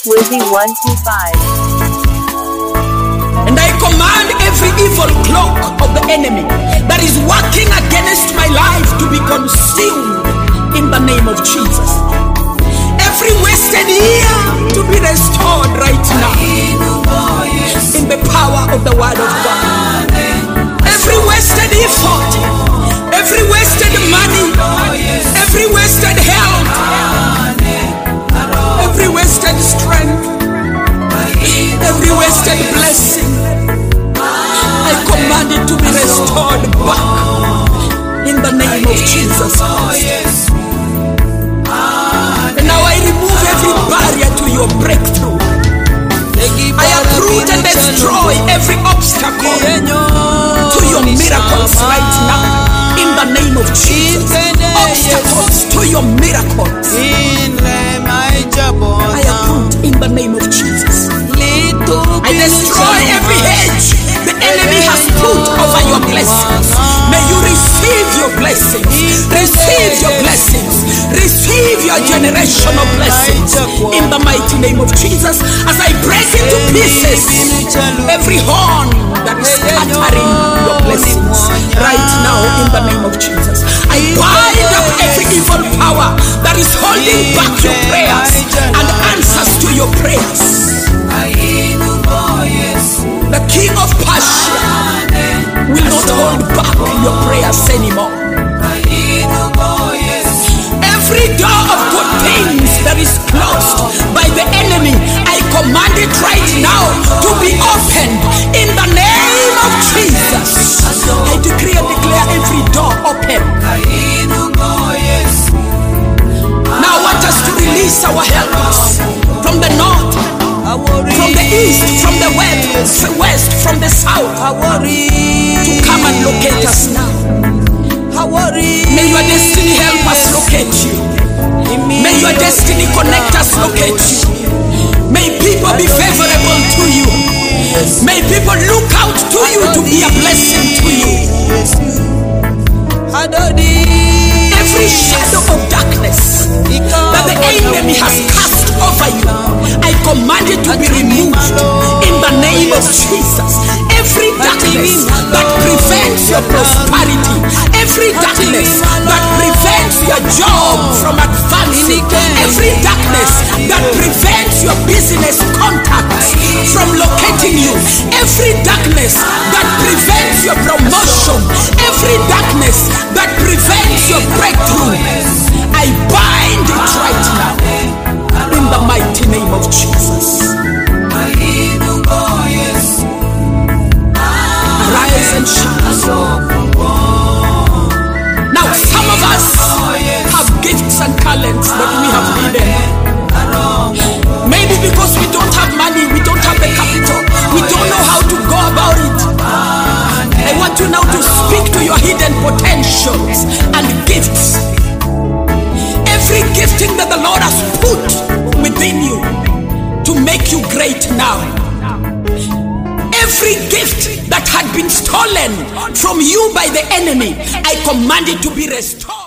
Swizzy125. And I command every evil cloak of the enemy that is working against my life to be consumed in the name of Jesus. Every wasted year to be restored right now in the power of the word of God. Every wasted effort, every wasted money, every wasted health, every wasted strength, every wasted blessing, I command it to be restored back in the name of Jesus Christ. And now I remove every barrier to your breakthrough. I uproot and destroy every obstacle to your miracles right now in the name of Jesus. Obstacles to your miracles I uproot in the name of Jesus. I destroy every hedge the enemy has put over your blessings. May you receive your blessings. Receive your blessings. Receive your generational blessings in the mighty name of Jesus. As I break into pieces every horn that is scattering your blessings right now in the name of Jesus. I bind up every evil power that is holding back your prayers and answers to your prayers. The king of Persia will not hold back your prayers anymore. Every door of good things that is closed by the enemy, I command it right now to be opened in the name of Jesus. I decree and declare every door open. Now I want us to release our helpers from the north, from the east, from the west, from the south, to come and locate us now. May your destiny help us locate you. May your destiny connect us locate you. May people be favorable to you. May people look out to you to be a blessing to you. Every shadow of darkness that the enemy has cast over you, I command it to be removed in the name of Jesus. Every darkness that prevents your prosperity, every darkness that prevents your job from advancing, every darkness that prevents your business contacts from locating you, every darkness that prevents your promotion, every darkness that prevents your breakthrough, I bind it right now in the mighty name of Jesus. Arise and shine. Now some of us have gifts and talents that we have hidden. Maybe because we don't have money, we don't have the capital, we don't know how to go about it. I want you now to speak to your hidden potentials and gifts. Every gifting that the Lord has put within you to make you great now. Every gift that had been stolen from you by the enemy, I command it to be restored.